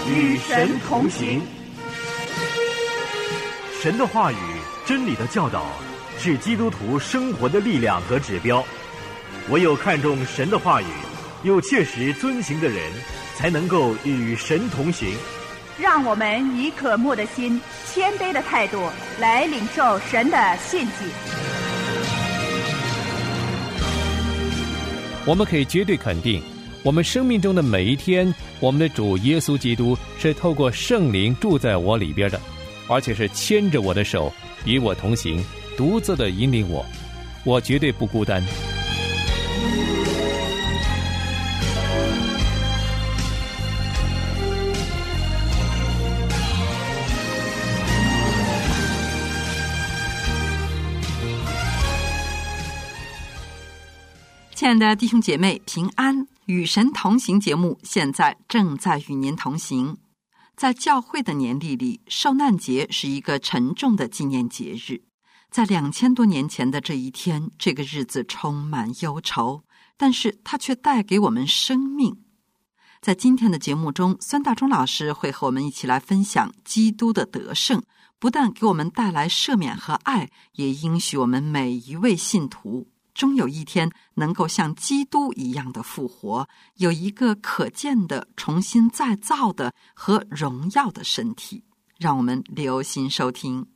与神同行。 神的话语、真理的教导是基督徒生活的力量和指标。唯有看重神的话语，又切实遵行的人，才能够与神同行。 让我们以渴慕的心、谦卑的态度来领受神的信息。 我们可以绝对肯定，我们生命中的每一天，我们的主耶稣基督是透过圣灵住在我里边的，而且是牵着我的手，与我同行，独自的引领我，我绝对不孤单。 亲爱的弟兄姐妹，平安，与神同行节目现在正在与您同行。在教会的年历里，受难节是一个沉重的纪念节日。在2000多年前的这一天，这个日子充满忧愁，但是它却带给我们生命。在今天的节目中，孙大中老师会和我们一起来分享基督的得胜，不但给我们带来赦免和爱，也应许我们每一位信徒终有一天能够像基督一样的复活，有一个可见的重新再造的和荣耀的身体。让我们留心收听。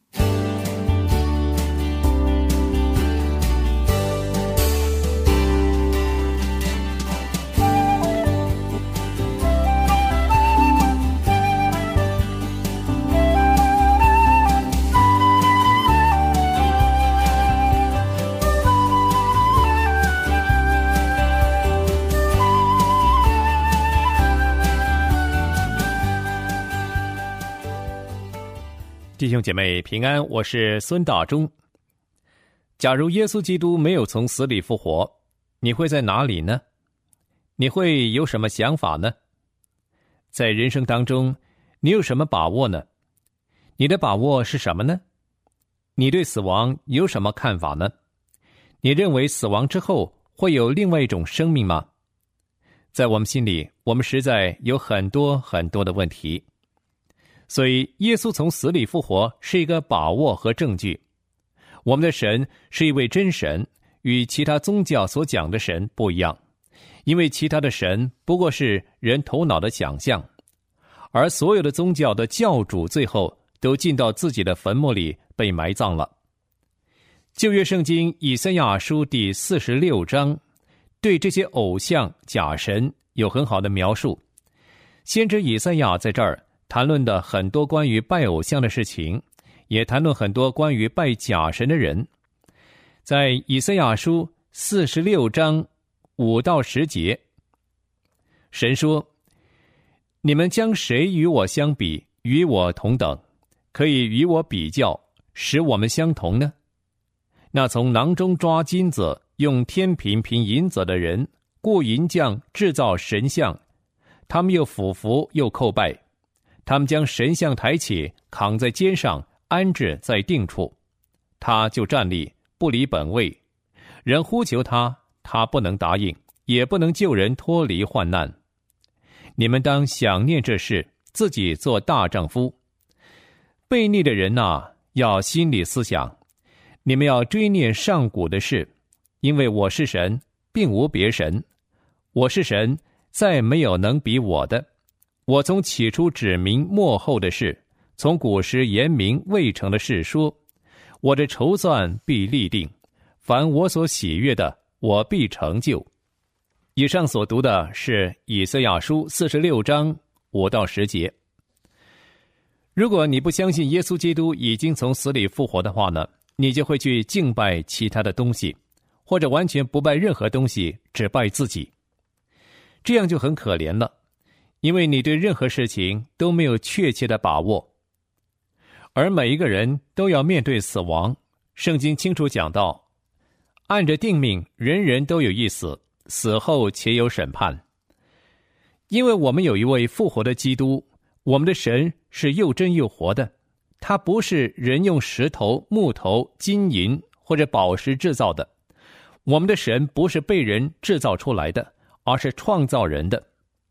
弟兄姐妹平安，我是孙大中。假如耶稣基督没有从死里复活，你会在哪里呢？你会有什么想法呢？在人生当中，你有什么把握呢？你的把握是什么呢？你对死亡有什么看法呢？你认为死亡之后会有另外一种生命吗？在我们心里，我们实在有很多很多的问题。所以耶稣从死里复活是一个把握和证据。我们的神是一位真神，与其他宗教所讲的神不一样，因为其他的神不过是人头脑的想象，而所有的宗教的教主最后都进到自己的坟墓里被埋葬了。旧约圣经以赛亚书第46章对这些偶像假神有很好的描述。先知以赛亚在这儿谈论的很多关于拜偶像的事情，也谈论很多关于拜假神的人。在以赛亚书46章5到10节，神说：你们将谁与我相比，与我同等，可以与我比较，使我们相同呢？那从囊中抓金子，用天平平银子的人，雇银匠制造神像，他们又俯伏又叩拜，他们将神像抬起，扛在肩上，安置在定处，他就站立，不离本位。人呼求他，他不能答应，也不能救人脱离患难。你们当想念这事，自己做大丈夫。悖逆的人啊，要心里思想，你们要追念上古的事，因为我是神，并无别神。我是神，再没有能比我的。我从起初指明末后的事，从古时言明未成的事说，我的筹算必立定，凡我所喜悦的，我必成就。以上所读的是以赛亚书46章5到10节。如果你不相信耶稣基督已经从死里复活的话呢，你就会去敬拜其他的东西，或者完全不拜任何东西，只拜自己。这样就很可怜了，因为你对任何事情都没有确切的把握。而每一个人都要面对死亡，圣经清楚讲到，按着定命，人人都有一死，死后且有审判。因为我们有一位复活的基督，我们的神是又真又活的，他不是人用石头、木头、金银或者宝石制造的。我们的神不是被人制造出来的，而是创造人的。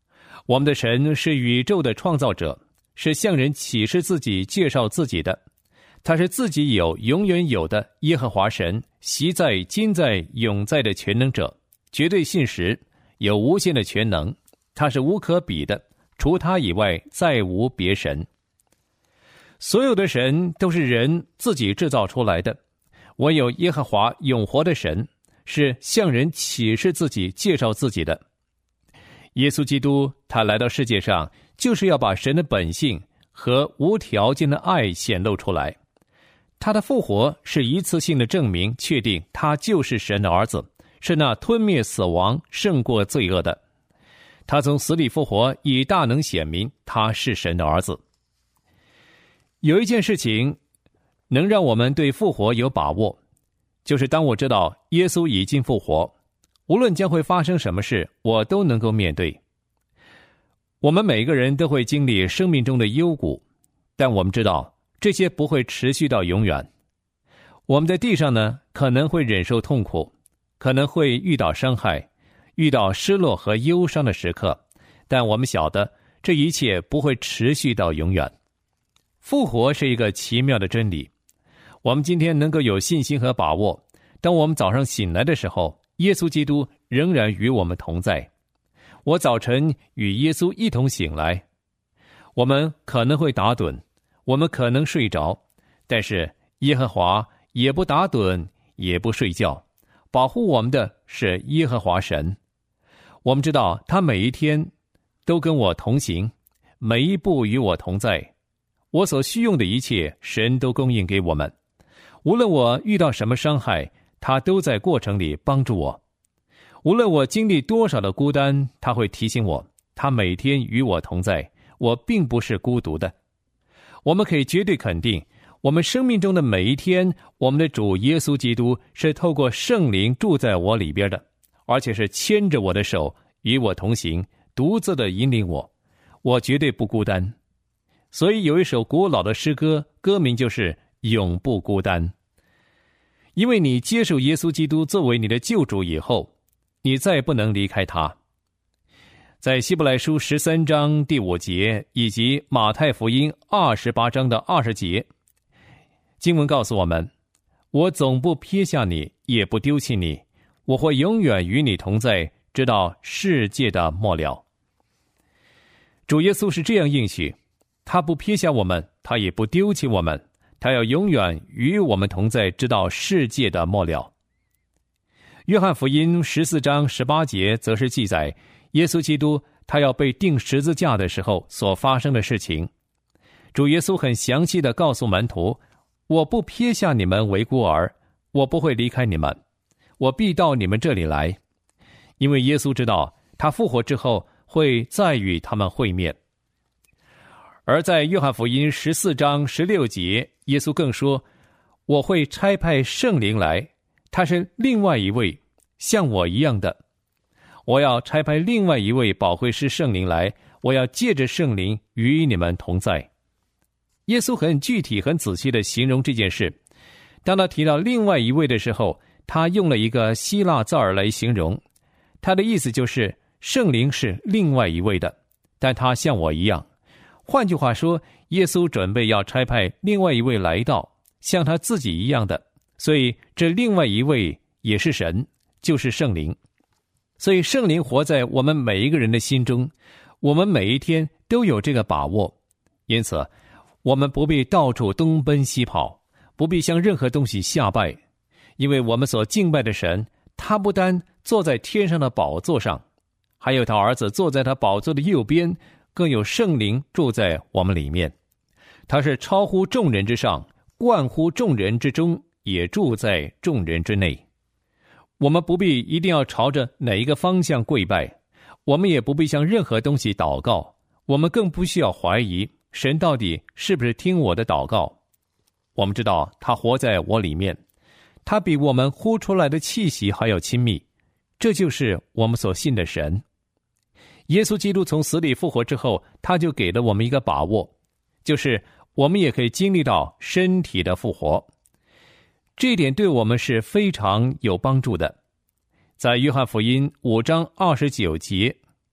我们的神是宇宙的创造者，是向人启示自己、介绍自己的。他是自己有、永远有的耶和华神，昔在、今在、永在的全能者，绝对信实，有无限的全能。他是无可比的，除他以外再无别神。所有的神都是人自己制造出来的，唯有耶和华永活的神是向人启示自己、介绍自己的。耶稣基督他来到世界上，就是要把神的本性和无条件的爱显露出来。他的复活是一次性的证明，确定他就是神的儿子，是那吞灭死亡、胜过罪恶的。他从死里复活，以大能显明他是神的儿子。有一件事情能让我们对复活有把握，就是当我知道耶稣已经复活，无论将会发生什么事，我都能够面对。我们每个人都会经历生命中的幽谷，但我们知道这些不会持续到永远。我们在地上呢，可能会忍受痛苦，可能会遇到伤害，遇到失落和忧伤的时刻，但我们晓得这一切不会持续到永远。复活是一个奇妙的真理，我们今天能够有信心和把握，当我们早上醒来的时候，耶稣基督仍然与我们同在。我早晨与耶稣一同醒来，我们可能会打盹，我们可能睡着，但是耶和华也不打盹，也不睡觉，保护我们的是耶和华神。我们知道他每一天都跟我同行，每一步与我同在。我所需用的一切，神都供应给我们。无论我遇到什么伤害，他都在过程里帮助我。无论我经历多少的孤单，他会提醒我，他每天与我同在，我并不是孤独的。我们可以绝对肯定，我们生命中的每一天，我们的主耶稣基督是透过圣灵住在我里边的，而且是牵着我的手，与我同行，独自的引领我，我绝对不孤单。所以有一首古老的诗歌，歌名就是永不孤单。因为你接受耶稣基督作为你的救主以后，你再不能离开他。在希伯来书13章第5节以及马太福音28章的20节，经文告诉我们，我总不撇下你，也不丢弃你，我会永远与你同在，直到世界的末了。主耶稣是这样应许，他不撇下我们，他也不丢弃我们，他要永远与我们同在，直到世界的末了。约翰福音14章18节则是记载耶稣基督他要被钉十字架的时候所发生的事情。主耶稣很详细地告诉门徒，我不撇下你们为孤儿，我不会离开你们，我必到你们这里来。因为耶稣知道他复活之后会再与他们会面。而在约翰福音14章16节，耶稣更说，我会差派圣灵来，他是另外一位像我一样的，我要差派另外一位保惠师圣灵来，我要借着圣灵与你们同在。耶稣很具体很仔细地形容这件事，当他提到另外一位的时候，他用了一个希腊字儿来形容，他的意思就是圣灵是另外一位的，但他像我一样。换句话说，耶稣准备要差派另外一位来到，像他自己一样的，所以这另外一位也是神，就是圣灵。所以圣灵活在我们每一个人的心中，我们每一天都有这个把握。因此我们不必到处东奔西跑，不必向任何东西下拜，因为我们所敬拜的神，他不单坐在天上的宝座上，还有他儿子坐在他宝座的右边，更有圣灵住在我们里面。他是超乎众人之上，冠乎众人之中，也住在众人之内。我们不必一定要朝着哪一个方向跪拜，我们也不必向任何东西祷告，我们更不需要怀疑神到底是不是听我的祷告。我们知道他活在我里面，他比我们呼出来的气息还要亲密，这就是我们所信的神。耶稣基督从死里复活之后，他就给了我们一个把握，就是我们也可以经历到身体的复活。这一点对我们是非常有帮助的。在约翰福音5章29节，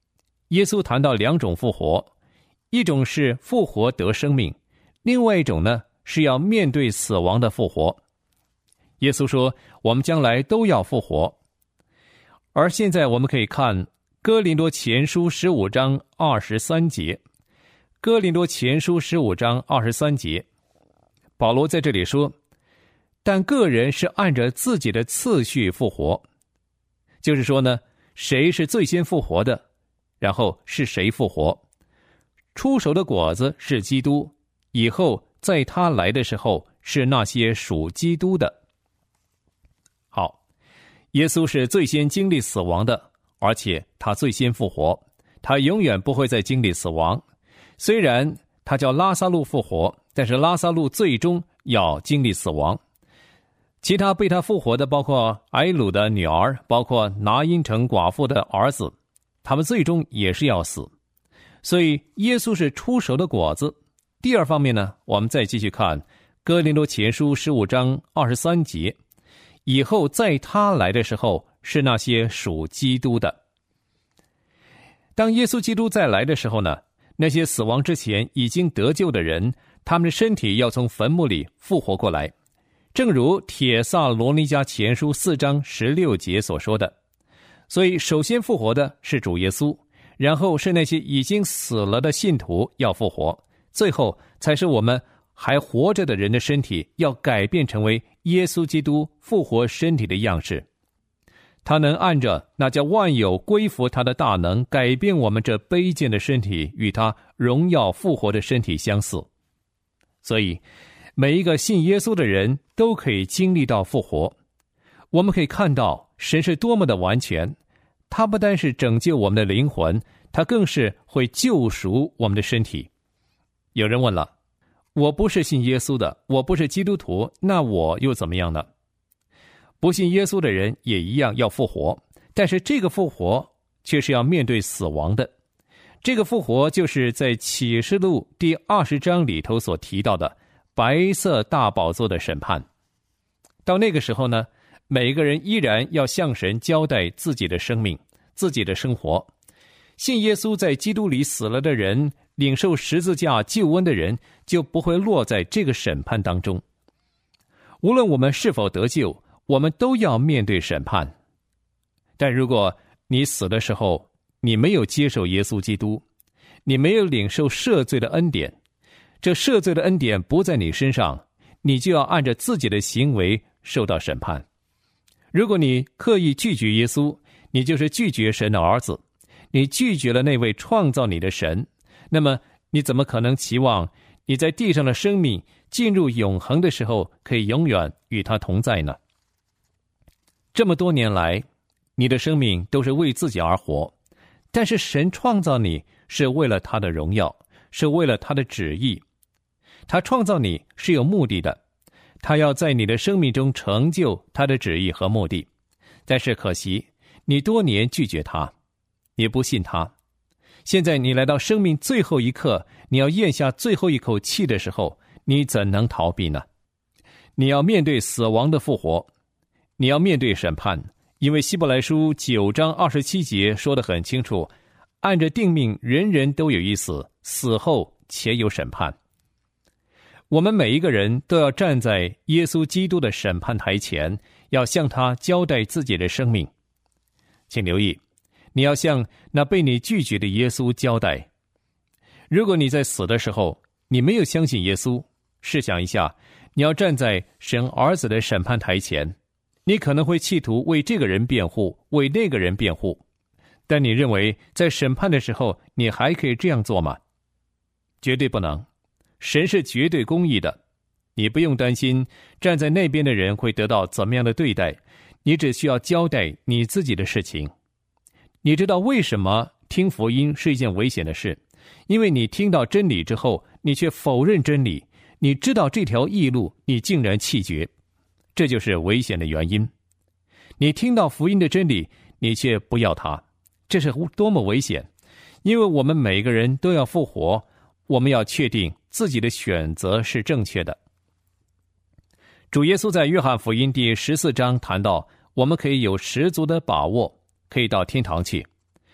耶稣谈到2种复活，一种是复活得生命，另外一种呢是要面对死亡的复活。耶稣说我们将来都要复活。而现在我们可以看哥林多前书15章23节，哥林多前书15章23节，保罗在这里说，但个人是按着自己的次序复活，就是说呢，谁是最先复活的，然后是谁复活。出熟的果子是基督，以后在他来的时候是那些属基督的。好，耶稣是最先经历死亡的，而且他最先复活，他永远不会再经历死亡。虽然他叫拉撒路复活，但是拉撒路最终要经历死亡。其他被他复活的包括埃鲁的女儿，包括拿因城寡妇的儿子，他们最终也是要死。所以耶稣是出熟的果子。第二方面呢，我们再继续看哥林多前书15章23节，以后在他来的时候是那些属基督的。当耶稣基督再来的时候呢，那些死亡之前已经得救的人，他们的身体要从坟墓里复活过来，正如帖撒罗尼迦前书4章16节所说的。所以首先复活的是主耶稣，然后是那些已经死了的信徒要复活，最后才是我们还活着的人的身体要改变成为耶稣基督复活身体的样式。他能按着那叫万有归服他的大能，改变我们这卑贱的身体与他荣耀复活的身体相似。所以每一个信耶稣的人都可以经历到复活。我们可以看到神是多么的完全，他不单是拯救我们的灵魂，他更是会救赎我们的身体。有人问了，我不是信耶稣的，我不是基督徒，那我又怎么样呢？不信耶稣的人也一样要复活，但是这个复活却是要面对死亡的。这个复活就是在启示录第20章里头所提到的白色大宝座的审判。到那个时候呢，每个人依然要向神交代自己的生命，自己的生活。信耶稣在基督里死了的人，领受十字架救恩的人，就不会落在这个审判当中。无论我们是否得救，我们都要面对审判。但如果你死的时候，你没有接受耶稣基督，你没有领受赦罪的恩典，这赦罪的恩典不在你身上，你就要按着自己的行为受到审判。如果你刻意拒绝耶稣，你就是拒绝神的儿子，你拒绝了那位创造你的神，那么你怎么可能期望你在地上的生命进入永恒的时候可以永远与他同在呢？这么多年来，你的生命都是为自己而活，但是神创造你是为了他的荣耀，是为了他的旨意。他创造你是有目的的，他要在你的生命中成就他的旨意和目的。但是可惜，你多年拒绝他，你不信他。现在你来到生命最后一刻，你要咽下最后一口气的时候，你怎能逃避呢？你要面对死亡的复活，你要面对审判，因为希伯来书9章27节说得很清楚，按着定命，人人都有一死，死后且有审判。我们每一个人都要站在耶稣基督的审判台前，要向他交代自己的生命。请留意，你要向那被你拒绝的耶稣交代。如果你在死的时候，你没有相信耶稣，试想一下，你要站在神儿子的审判台前，你可能会企图为这个人辩护，为那个人辩护，但你认为在审判的时候，你还可以这样做吗？绝对不能。神是绝对公义的，你不用担心站在那边的人会得到怎么样的对待，你只需要交代你自己的事情。你知道为什么听福音是一件危险的事？因为你听到真理之后，你却否认真理，你知道这条义路，你竟然弃绝，这就是危险的原因。你听到福音的真理，你却不要它，这是多么危险！因为我们每个人都要复活，我们要确定自己的选择是正确的。主耶稣在约翰福音第14章谈到，我们可以有十足的把握，可以到天堂去。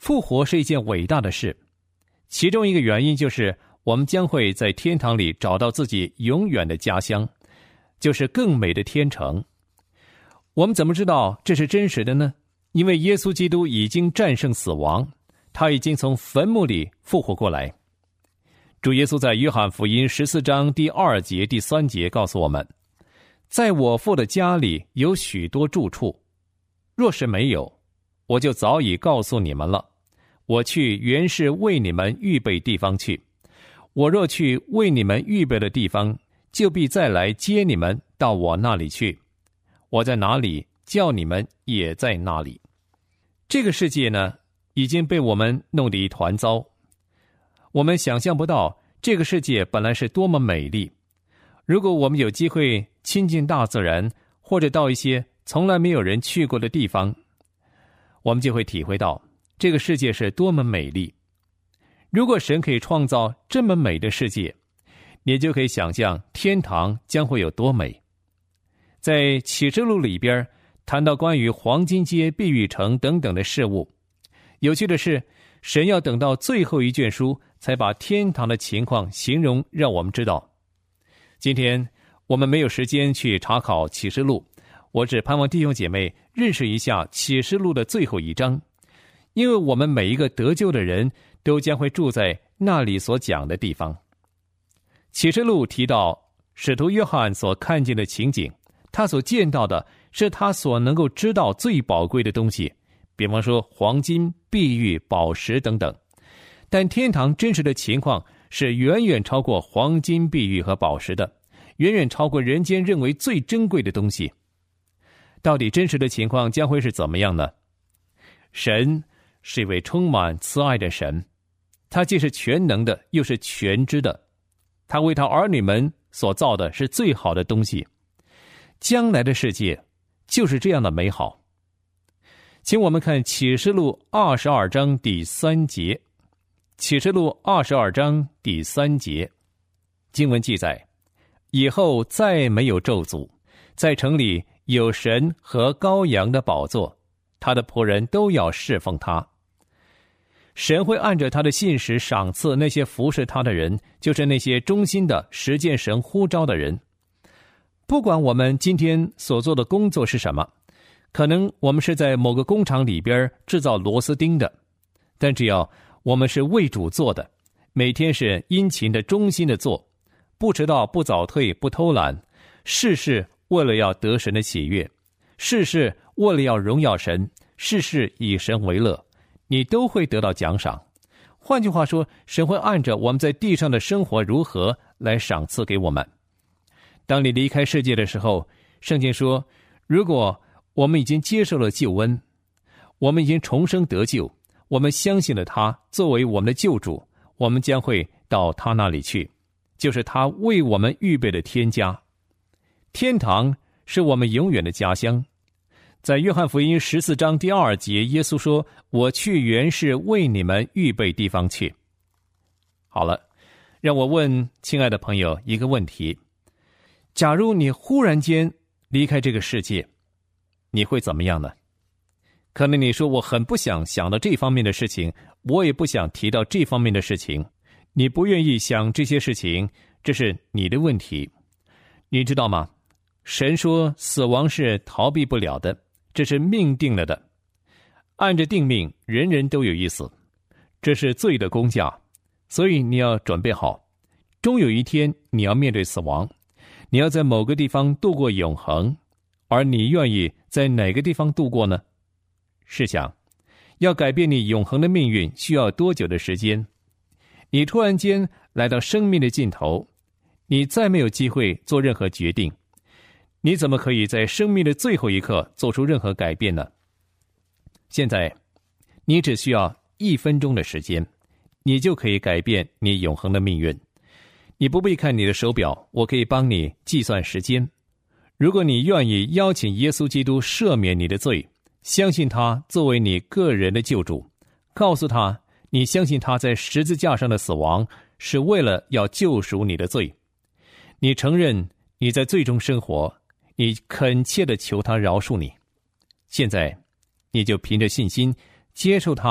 复活是一件伟大的事，其中一个原因就是我们将会在天堂里找到自己永远的家乡，就是更美的天城。我们怎么知道这是真实的呢？因为耶稣基督已经战胜死亡，他已经从坟墓里复活过来。主耶稣在约翰福音14章第2节、第3节告诉我们，在我父的家里有许多住处，若是没有，我就早已告诉你们了。我去原是为你们预备地方去，我若去为你们预备的地方，就必再来接你们到我那里去。我在哪里，叫你们也在那里。这个世界呢，已经被我们弄得一团糟。我们想象不到这个世界本来是多么美丽。如果我们有机会亲近大自然，或者到一些从来没有人去过的地方，我们就会体会到这个世界是多么美丽。如果神可以创造这么美的世界，你就可以想象天堂将会有多美。在启示录里边谈到关于黄金街、碧玉城等等的事物。有趣的是，神要等到最后一卷书才把天堂的情况形容让我们知道。今天我们没有时间去查考启示录，我只盼望弟兄姐妹认识一下启示录的最后一章，因为我们每一个得救的人都将会住在那里所讲的地方。启示录提到使徒约翰所看见的情景，他所见到的是他所能够知道最宝贵的东西，比方说黄金、碧玉、宝石等等。但天堂真实的情况是远远超过黄金、碧玉和宝石的，远远超过人间认为最珍贵的东西。到底真实的情况将会是怎么样呢？神是一位充满慈爱的神，他既是全能的，又是全知的。他为他儿女们所造的是最好的东西。将来的世界就是这样的美好。请我们看启示录22章第3节。启示录22章第3节，经文记载，以后再没有咒诅，在城里有神和羔羊的宝座，他的仆人都要侍奉他。神会按着他的信实赏赐那些服侍他的人，就是那些忠心的实践神呼召的人。不管我们今天所做的工作是什么，可能我们是在某个工厂里边制造螺丝钉的，但只要我们是为主做的，每天是殷勤的、忠心的做，不迟到、不早退、不偷懒，事事为了要得神的喜悦，事事为了要荣耀神，事事以神为乐，你都会得到奖赏。换句话说，神会按着我们在地上的生活如何来赏赐给我们。当你离开世界的时候，圣经说，如果我们已经接受了救恩，我们已经重生得救，我们相信了他作为我们的救主，我们将会到他那里去，就是他为我们预备的天家。天堂是我们永远的家乡。在约翰福音14章第2节，耶稣说，我去原是为你们预备地方去。好了，让我问亲爱的朋友一个问题，假如你忽然间离开这个世界，你会怎么样呢？可能你说，我很不想想到这方面的事情，我也不想提到这方面的事情。你不愿意想这些事情，这是你的问题。你知道吗？神说死亡是逃避不了的，这是命定了的。按着定命，人人都有一死，这是罪的工价，所以你要准备好，终有一天你要面对死亡，你要在某个地方度过永恒，而你愿意在哪个地方度过呢？试想，要改变你永恒的命运需要多久的时间？你突然间来到生命的尽头，你再没有机会做任何决定，你怎么可以在生命的最后一刻做出任何改变呢？现在你只需要1分钟的时间，你就可以改变你永恒的命运。你不必看你的手表，我可以帮你计算时间。如果你愿意邀请耶稣基督赦免你的罪，相信他作为你个人的救主，告诉他你相信他在十字架上的死亡是为了要救赎你的罪，你承认你在罪中生活，你恳切地求他饶恕你，现在你就凭着信心接受他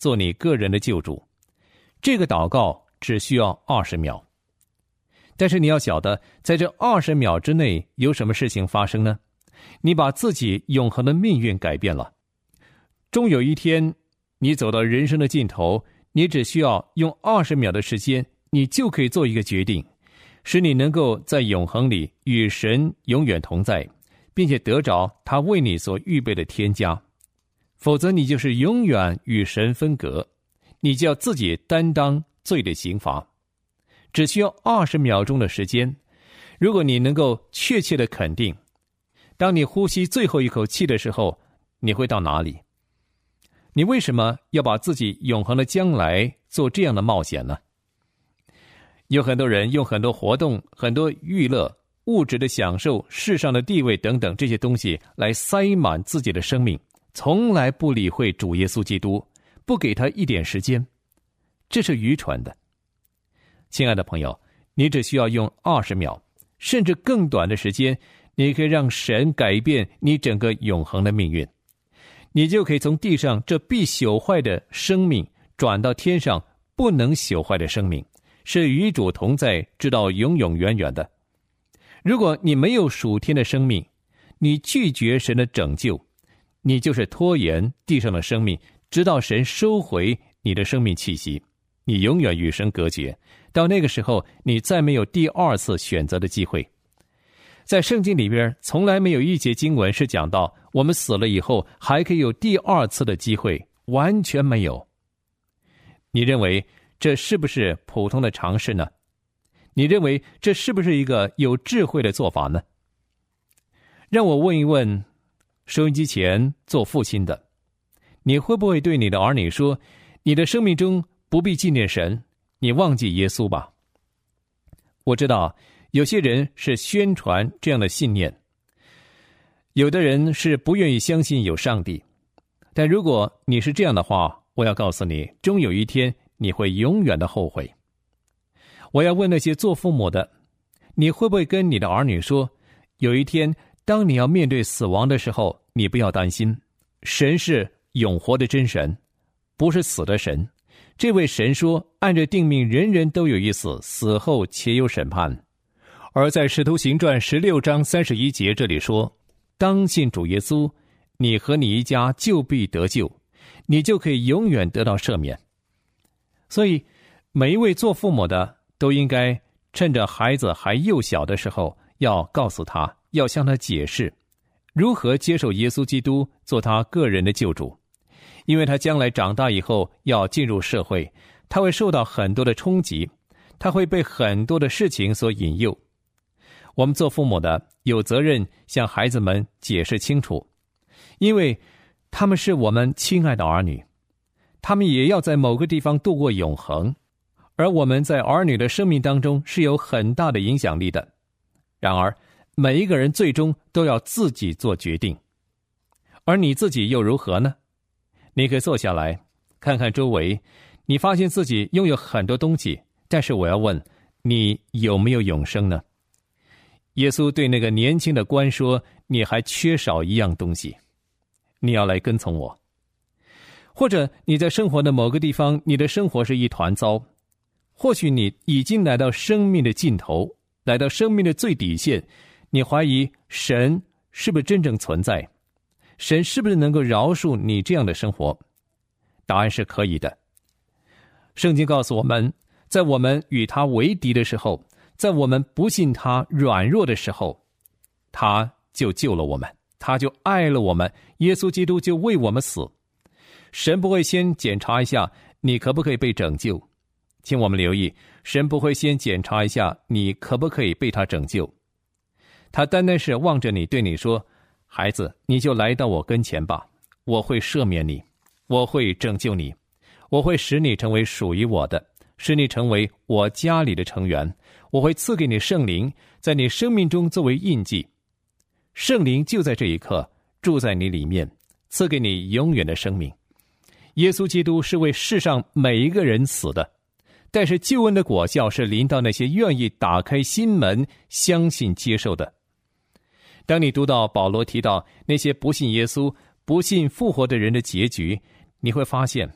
做你个人的救主。这个祷告只需要20秒。但是你要晓得，在这20秒之内有什么事情发生呢？你把自己永恒的命运改变了。终有一天，你走到人生的尽头，你只需要用20秒的时间，你就可以做一个决定，使你能够在永恒里与神永远同在，并且得着他为你所预备的天家。否则你就是永远与神分隔，你就要自己担当罪的刑罚。只需要20秒钟的时间，如果你能够确切的肯定，当你呼吸最后一口气的时候，你会到哪里？你为什么要把自己永恒的将来做这样的冒险呢？有很多人用很多活动、很多娱乐、物质的享受、世上的地位等等这些东西来塞满自己的生命，从来不理会主耶稣基督，不给他一点时间，这是愚蠢的。亲爱的朋友，你只需要用20秒，甚至更短的时间，你可以让神改变你整个永恒的命运。你就可以从地上这必朽坏的生命转到天上不能朽坏的生命，是与主同在，直到永永远远的。如果你没有属天的生命，你拒绝神的拯救，你就是拖延地上的生命，直到神收回你的生命气息，你永远与神隔绝。到那个时候，你再没有第2次选择的机会。在圣经里边，从来没有一节经文是讲到我们死了以后还可以有第2次的机会，完全没有。你认为这是不是普通的常识呢？你认为这是不是一个有智慧的做法呢？让我问一问收音机前做父亲的，你会不会对你的儿女说，你的生命中不必纪念神，你忘记耶稣吧？我知道有些人是宣传这样的信念，有的人是不愿意相信有上帝。但如果你是这样的话，我要告诉你，终有一天你会永远的后悔。我要问那些做父母的，你会不会跟你的儿女说，有一天当你要面对死亡的时候，你不要担心，神是永活的真神，不是死的神。这位神说，按着定命，人人都有一死，死后且有审判。而在使徒行传16章31节这里说，当信主耶稣，你和你一家就必得救，你就可以永远得到赦免。所以每一位做父母的都应该趁着孩子还幼小的时候，要告诉他，要向他解释如何接受耶稣基督做他个人的救主。因为他将来长大以后要进入社会，他会受到很多的冲击，他会被很多的事情所引诱。我们做父母的有责任向孩子们解释清楚，因为他们是我们亲爱的儿女，他们也要在某个地方度过永恒，而我们在儿女的生命当中是有很大的影响力的。然而每一个人最终都要自己做决定，而你自己又如何呢？你可以坐下来看看周围，你发现自己拥有很多东西，但是我要问你，有没有永生呢？耶稣对那个年轻的官说，你还缺少一样东西，你要来跟从我。或者你在生活的某个地方，你的生活是一团糟，或许你已经来到生命的尽头，来到生命的最底线，你怀疑神是不是真正存在，神是不是能够饶恕你这样的生活？答案是可以的。圣经告诉我们，在我们与他为敌的时候，在我们不信他软弱的时候，他就救了我们，他就爱了我们，耶稣基督就为我们死。神不会先检查一下你可不可以被拯救，请我们留意，神不会先检查一下你可不可以被他拯救，他单单是望着你，对你说，孩子，你就来到我跟前吧，我会赦免你，我会拯救你，我会使你成为属于我的，使你成为我家里的成员，我会赐给你圣灵，在你生命中作为印记。圣灵就在这一刻住在你里面，赐给你永远的生命。耶稣基督是为世上每一个人死的，但是救恩的果效是临到那些愿意打开心门相信接受的。当你读到保罗提到那些不信耶稣、不信复活的人的结局，你会发现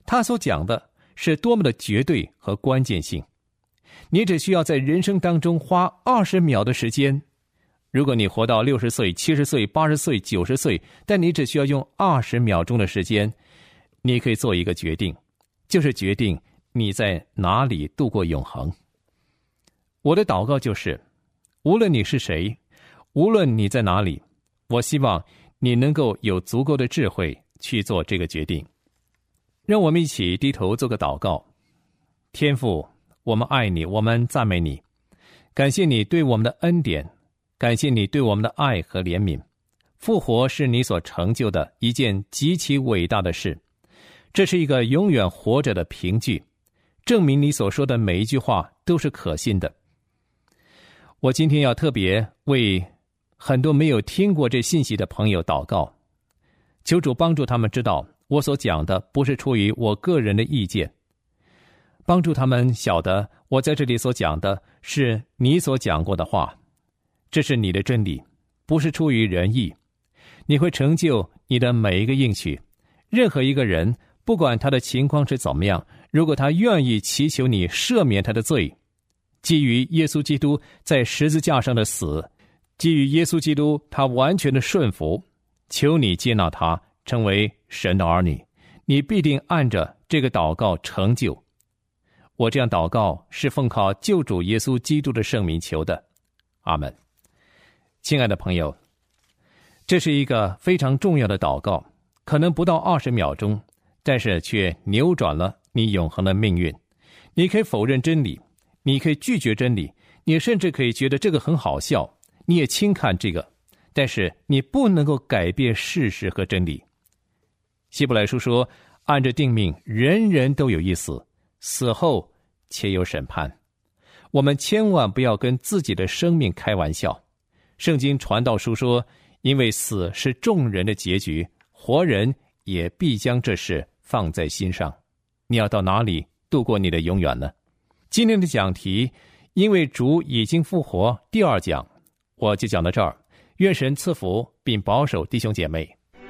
他所讲的是多么的绝对和关键性。你只需要在人生当中花20秒的时间，如果你活到60岁、70岁、80岁、90岁，但你只需要用20秒钟的时间，你可以做一个决定，就是决定你在哪里度过永恒。我的祷告就是，无论你是谁，无论你在哪里，我希望你能够有足够的智慧去做这个决定。让我们一起低头做个祷告。天父，我们爱你，我们赞美你，感谢你对我们的恩典，感谢你对我们的爱和怜悯。复活是你所成就的一件极其伟大的事，这是一个永远活着的凭据，证明你所说的每一句话都是可信的。我今天要特别为很多没有听过这信息的朋友祷告，求主帮助他们知道我所讲的不是出于我个人的意见，帮助他们晓得我在这里所讲的是你所讲过的话，这是你的真理，不是出于人意。你会成就你的每一个应许。任何一个人，不管他的情况是怎么样，如果他愿意祈求你赦免他的罪，基于耶稣基督在十字架上的死，基于耶稣基督他完全的顺服，求你接纳他成为神的儿女，你必定按着这个祷告成就。我这样祷告是奉靠救主耶稣基督的圣名求的，阿们。亲爱的朋友，这是一个非常重要的祷告，可能不到20秒钟，但是却扭转了你永恒的命运。你可以否认真理，你可以拒绝真理，你甚至可以觉得这个很好笑，你也轻看这个，但是你不能够改变事实和真理。希伯来书说，按着定命，人人都有一死，死后且有审判。我们千万不要跟自己的生命开玩笑。圣经传道书说，因为死是众人的结局，活人也必将这事放在心上。你要到哪里度过你的永远呢？今天的讲题，因为主已经复活，第2讲，我就讲到这儿。愿神赐福并保守弟兄姐妹。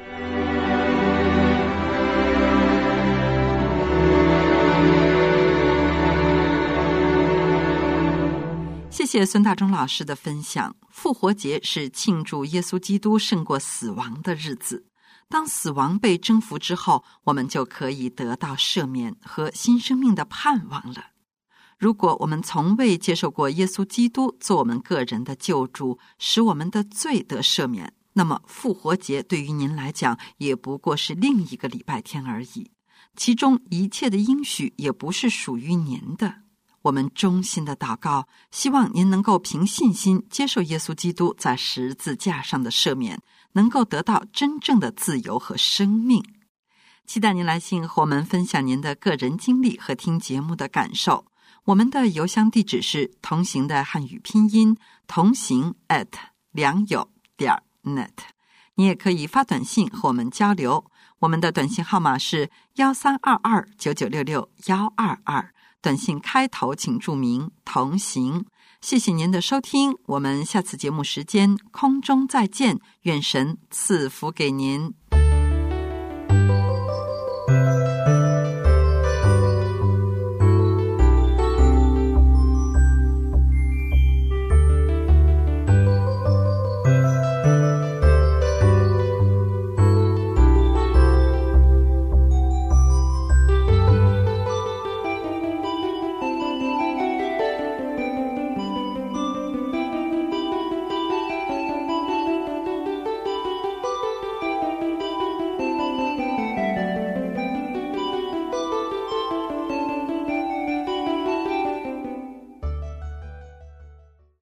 谢谢孙大中老师的分享。复活节是庆祝耶稣基督胜过死亡的日子。当死亡被征服之后，我们就可以得到赦免和新生命的盼望了。如果我们从未接受过耶稣基督做我们个人的救主，使我们的罪得赦免，那么复活节对于您来讲也不过是另一个礼拜天而已，其中一切的应许也不是属于您的。我们衷心的祷告，希望您能够凭信心接受耶稣基督在十字架上的赦免，能够得到真正的自由和生命。期待您来信和我们分享您的个人经历和听节目的感受。我们的邮箱地址是同行的汉语拼音同行@良友.net。你也可以发短信和我们交流，我们的短信号码是132299662122，短信开头请注明同行。谢谢您的收听，我们下次节目时间空中再见，愿神赐福给您。